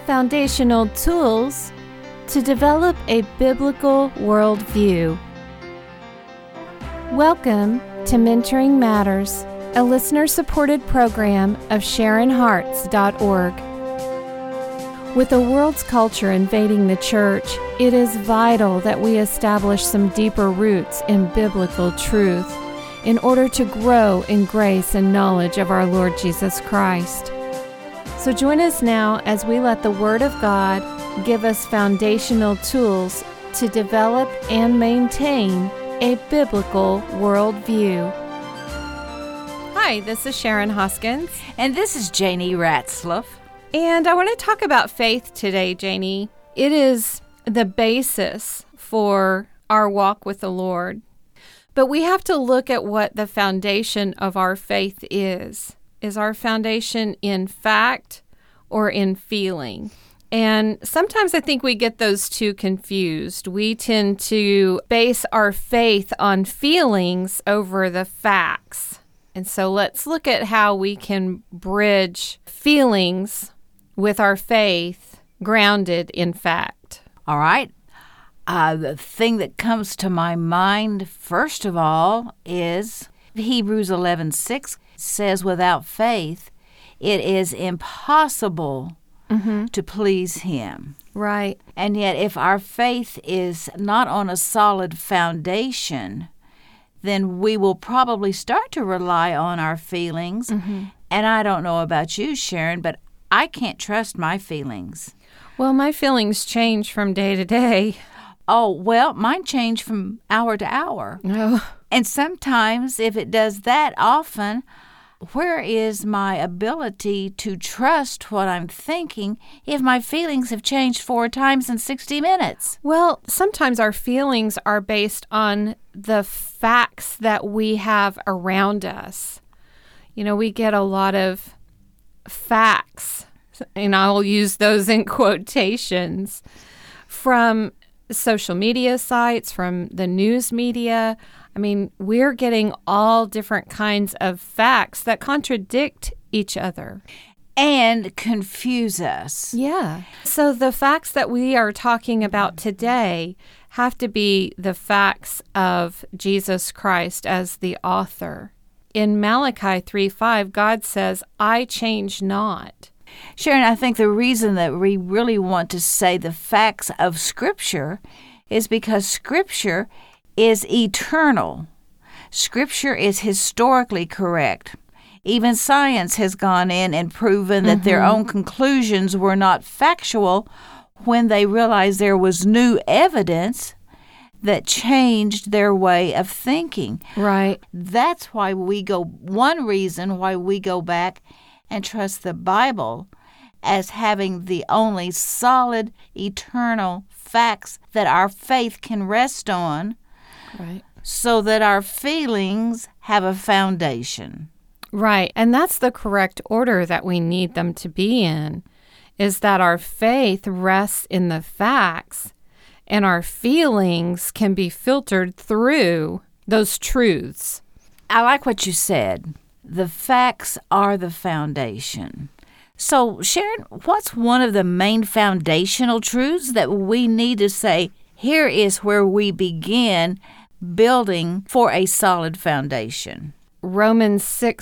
Foundational tools to develop a biblical worldview. Welcome to Mentoring Matters, a listener-supported program of SharonHearts.org. With the world's culture invading the church, it is vital that we establish some deeper roots in biblical truth in order to grow in grace and knowledge of our Lord Jesus Christ. So join us now as we let the Word of God give us foundational tools to develop and maintain a biblical worldview. Hi, this is Sharon Hoskins. And this is Janie Ratzlaff. And I want to talk about faith today, Janie. It is the basis for our walk with the Lord. But we have to look at what the foundation of our faith is. Is our foundation in fact or in feeling? And sometimes I think we get those two confused. We tend to base our faith on feelings over the facts. And so let's look at how we can bridge feelings with our faith grounded in fact. All right. The thing that comes to my mind, first of all, is Hebrews 11:6 says, without faith, it is impossible to please Him. Right. And yet, if our faith is not on a solid foundation, then we will probably start to rely on our feelings. And I don't know about you, Sharon, but I can't trust my feelings. Well, my feelings change from day to day. Oh, well, mine change from hour to hour. Oh. And sometimes, if it does that often, where is my ability to trust what I'm thinking if my feelings have changed 4 times in 60 minutes? Well, sometimes our feelings are based on the facts that we have around us. You know, we get a lot of facts, and I'll use those in quotations, from social media sites, from the news media. I mean, we're getting all different kinds of facts that contradict each other. And confuse us. Yeah. So the facts that we are talking about today have to be the facts of Jesus Christ as the author. In Malachi 3:5, God says, I change not. Sharon, I think the reason that we really want to say the facts of Scripture is because Scripture is eternal. Scripture is historically correct. Even science has gone in and proven that their own conclusions were not factual when they realized there was new evidence that changed their way of thinking. Right. That's why one reason why we go back and trust the Bible as having the only solid, eternal facts that our faith can rest on. Right. So that our feelings have a foundation. Right. And that's the correct order that we need them to be in, is that our faith rests in the facts and our feelings can be filtered through those truths. I like what you said. The facts are the foundation. So, Sharon, what's one of the main foundational truths that we need to say, here is where we begin building for a solid foundation? Romans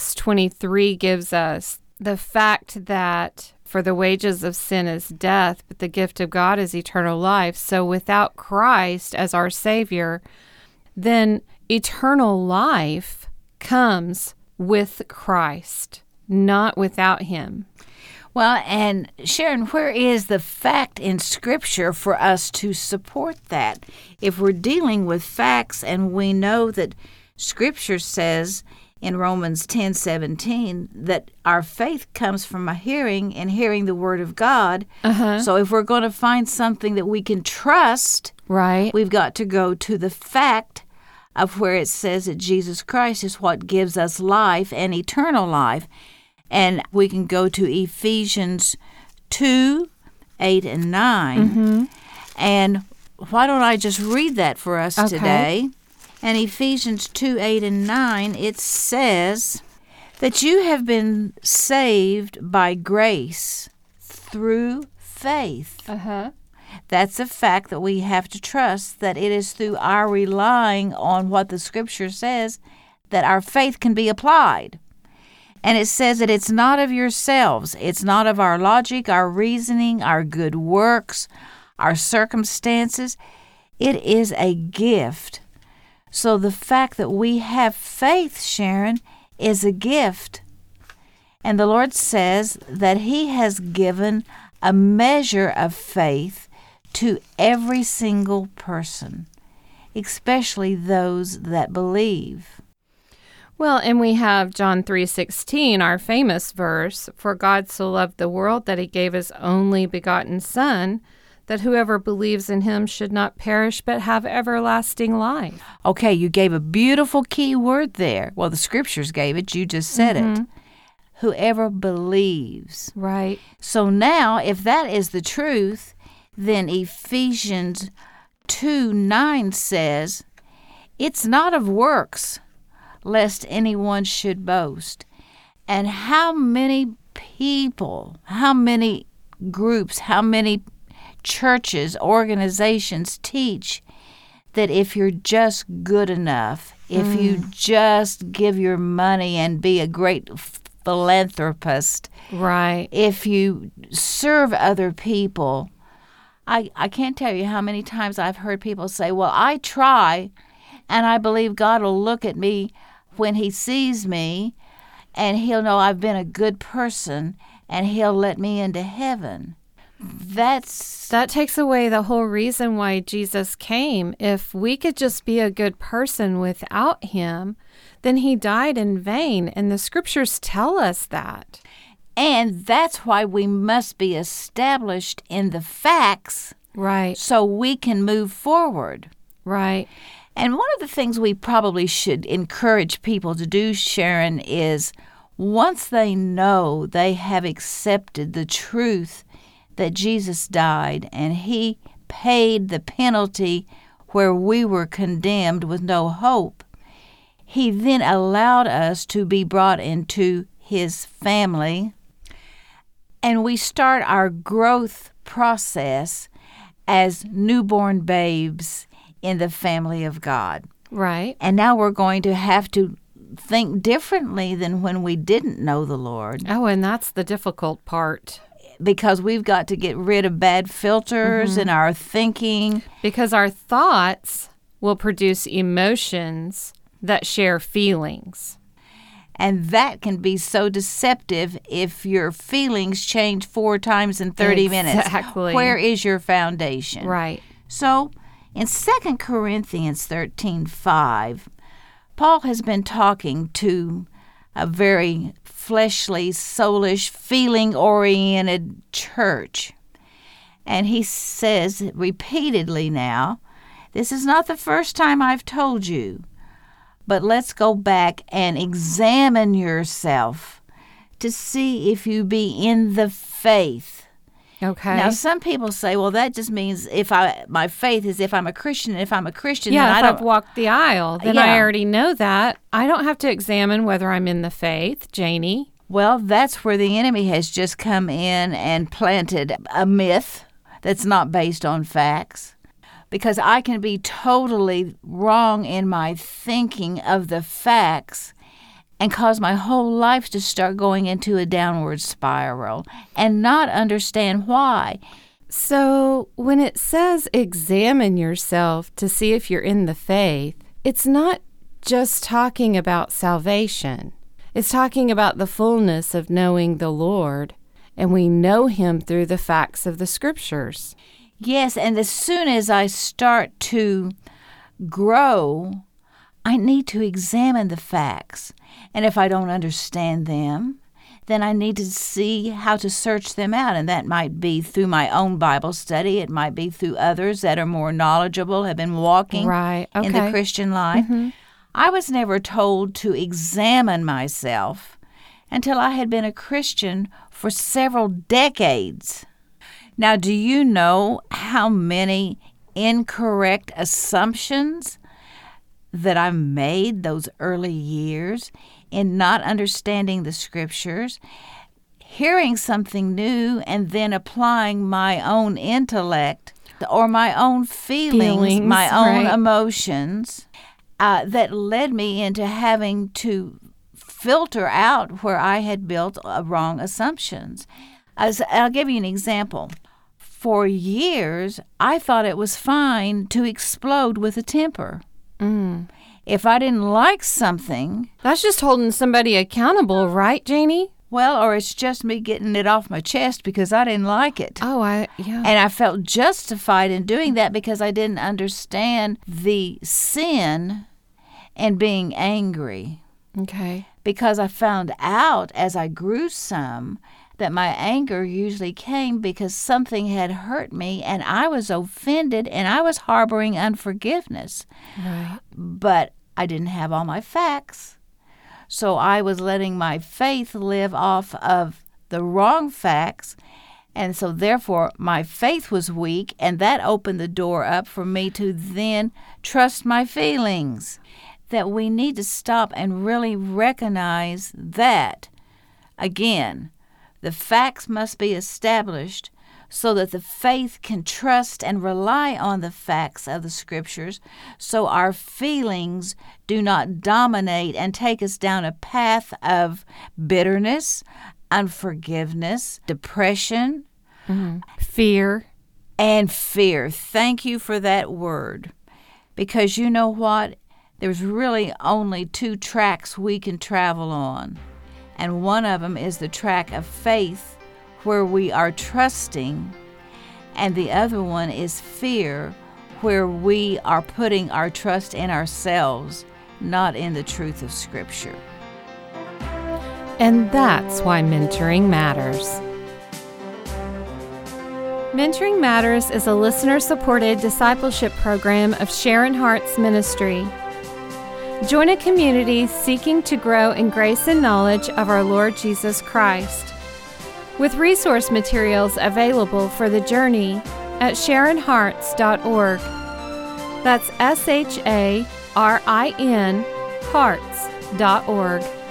6:23 gives us the fact that for the wages of sin is death, but the gift of God is eternal life. So without Christ as our Savior, then eternal life comes with Christ, not without Him. Well, and Sharon, where is the fact in Scripture for us to support that? If we're dealing with facts and we know that Scripture says in Romans 10:17 that our faith comes from a hearing and hearing the Word of God. So if we're going to find something that we can trust, right, we've got to go to the fact of where it says that Jesus Christ is what gives us life and eternal life. And we can go to Ephesians 2:8 and 9. And why don't I just read that for us today? And Ephesians 2:8 and 9, it says that you have been saved by grace through faith. faith. Uh-huh. That's a fact that we have to trust, that it is through our relying on what the Scripture says that our faith can be applied. And it says that it's not of yourselves. It's not of our logic, our reasoning, our good works, our circumstances. It is a gift. So the fact that we have faith, Sharon, is a gift. And the Lord says that He has given a measure of faith to every single person, especially those that believe. Well, and we have John 3:16, our famous verse, "For God so loved the world that He gave His only begotten Son, that whoever believes in Him should not perish but have everlasting life." Okay, you gave a beautiful key word there. Well, the Scriptures gave it. You just said it. Whoever believes. Right. So now, if that is the truth, then Ephesians 2:9 says, "It's not of works, lest anyone should boast." And how many people, how many groups, how many churches, organizations teach that if you're just good enough, if you just give your money and be a great philanthropist, Right. if you serve other people, I can't tell you how many times I've heard people say, well, I try, and I believe God will look at me when He sees me, and He'll know I've been a good person, and He'll let me into heaven. That takes away the whole reason why Jesus came. If we could just be a good person without Him, then He died in vain, and the Scriptures tell us that. And that's why we must be established in the facts, Right. so we can move forward. Right. And one of the things we probably should encourage people to do, Sharon, is once they know they have accepted the truth that Jesus died and He paid the penalty where we were condemned with no hope, He then allowed us to be brought into His family, and we start our growth process as newborn babes in the family of God. Right. And now we're going to have to think differently than when we didn't know the Lord, Oh, and that's the difficult part. because we've got to get rid of bad filters in our thinking. Because our thoughts will produce emotions that share feelings. And that can be so deceptive if your feelings change 4 times in 30 minutes. Exactly. Where is your foundation? Right. So in 2 Corinthians 13:5, Paul has been talking to a very fleshly, soulish, feeling-oriented church. And he says repeatedly now, this is not the first time I've told you, but let's go back and examine yourself to see if you be in the faith. Okay. Now, some people say, well, that just means my faith is if I'm a Christian. And if I'm a Christian, then yeah, I if don't I've walked the aisle, then Yeah. I already know that. I don't have to examine whether I'm in the faith, Janie. Well, that's where the enemy has just come in and planted a myth that's not based on facts. Because I can be totally wrong in my thinking of the facts and cause my whole life to start going into a downward spiral and not understand why. So when it says examine yourself to see if you're in the faith, it's not just talking about salvation. It's talking about the fullness of knowing the Lord, and we know Him through the facts of the Scriptures. Yes, and as soon as I start to grow, I need to examine the facts. And if I don't understand them, then I need to see how to search them out. And that might be through my own Bible study. It might be through others that are more knowledgeable, have been walking Right. in the Okay. Christian life. I was never told to examine myself until I had been a Christian for several decades. Now, do you know how many incorrect assumptions that I made those early years in not understanding the Scriptures? hearing something new and then applying my own intellect or my own feelings my own emotions, that led me into having to filter out where I had built wrong assumptions. I'll give you an example. For years, I thought it was fine to explode with a temper. If I didn't like something... That's just holding somebody accountable, right, Janie? Well, or it's just me getting it off my chest because I didn't like it. Yeah. And I felt justified in doing that because I didn't understand the sin and being angry. Okay. Because I found out as I grew some that my anger usually came because something had hurt me and I was offended and I was harboring unforgiveness. Right. But I didn't have all my facts. So I was letting my faith live off of the wrong facts. And so therefore my faith was weak, and that opened the door up for me to then trust my feelings. That we need to stop and really recognize that, again, the facts must be established so that the faith can trust and rely on the facts of the Scriptures, so our feelings do not dominate and take us down a path of bitterness, unforgiveness, depression, fear. And fear. Thank you for that word. Because you know what? There's really only 2 tracks we can travel on. And one of them is the track of faith, where we are trusting, and the other one is fear, where we are putting our trust in ourselves, not in the truth of Scripture. And that's why mentoring matters. Mentoring Matters is a listener-supported discipleship program of Sharon Hart's ministry. Join a community seeking to grow in grace and knowledge of our Lord Jesus Christ, with resource materials available for the journey at SharonHarts.org. That's SHARIN Hearts.org.